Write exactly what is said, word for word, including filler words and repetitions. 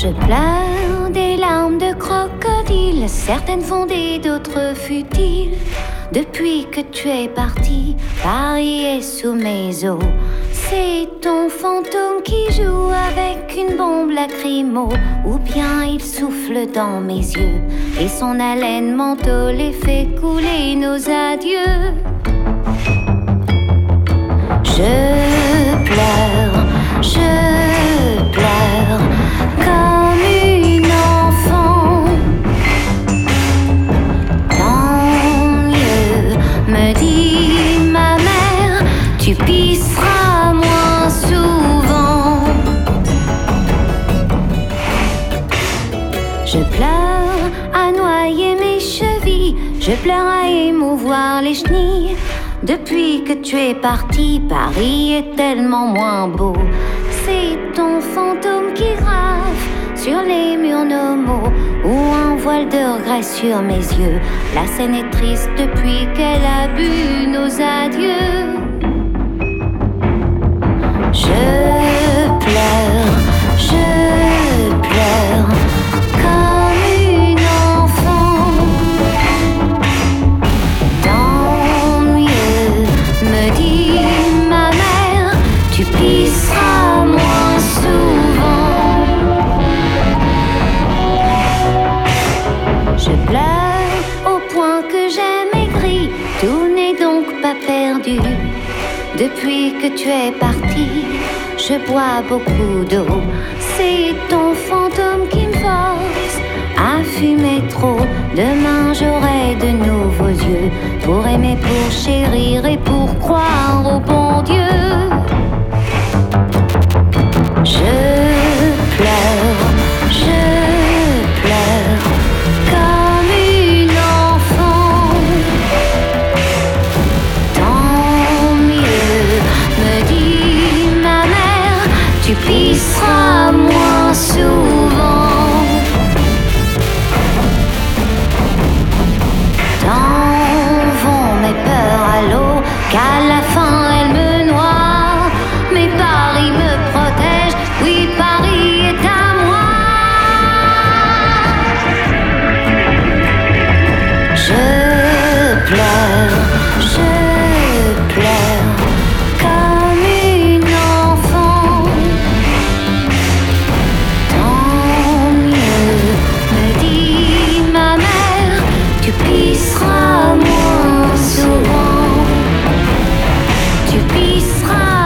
Je pleure des larmes de crocodile, certaines fondées, d'autres futiles. Depuis que tu es parti, Paris est sous mes os. C'est ton fantôme qui joue avec une bombe lacrymo, ou bien il souffle dans mes yeux et son haleine mentholée fait couler nos adieux. Je pleure, je pleure comme une enfant. Tant mieux, me dit ma mère, tu pisseras moins souvent. Je pleure à noyer mes chevilles, je pleure à émouvoir les chenilles. Depuis que tu es parti, Paris est tellement moins beau. C'est ton fantôme qui grave sur les murs nomaux, ou un voile de regret sur mes yeux. La scène est triste depuis qu'elle a bu nos adieux. Je pleure, je pleure comme une enfant. Tant mieux, me dit ma mère, tu pisseras moins souvent. Je pleure au point que j'ai maigri, tout n'est donc pas perdu. Depuis que tu es parti, je bois beaucoup d'eau. C'est ton fantôme qui me force à fumer trop. Demain j'aurai de nouveaux yeux pour aimer, pour chérir et pour croire au bon Dieu. Je pleure, je pleure comme une enfant. Tant mieux, me dit ma mère, tu pisseras moins souvent. Tant vont mes peurs à l'eau, qu'à la fin elles me noient. Mais Paris me protège, oui Paris est à moi. Je pleure, je pleure comme une enfant. Tant mieux, me dit ma mère, tu pisseras moins souvent. Tu pisseras